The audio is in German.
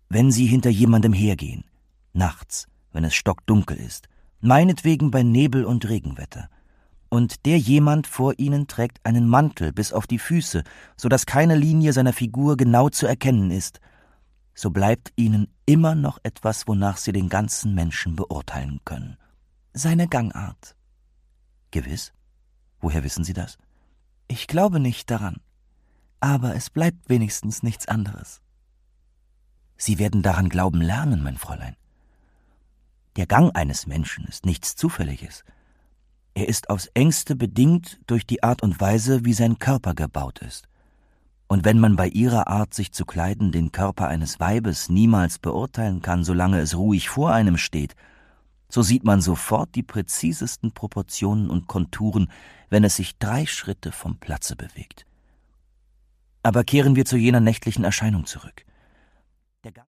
Wenn Sie hinter jemandem hergehen, nachts, wenn es stockdunkel ist, meinetwegen bei Nebel und Regenwetter, und der jemand vor Ihnen trägt einen Mantel bis auf die Füße, so dass keine Linie seiner Figur genau zu erkennen ist, so bleibt Ihnen immer noch etwas, wonach Sie den ganzen Menschen beurteilen können. Seine Gangart. Gewiss? Woher wissen Sie das? Ich glaube nicht daran. Aber es bleibt wenigstens nichts anderes. Sie werden daran glauben lernen, mein Fräulein. Der Gang eines Menschen ist nichts Zufälliges. Er ist aufs engste bedingt durch die Art und Weise, wie sein Körper gebaut ist. Und wenn man bei ihrer Art, sich zu kleiden, den Körper eines Weibes niemals beurteilen kann, solange es ruhig vor einem steht, so sieht man sofort die präzisesten Proportionen und Konturen, wenn es sich 3 Schritte vom Platze bewegt. Aber kehren wir zu jener nächtlichen Erscheinung zurück.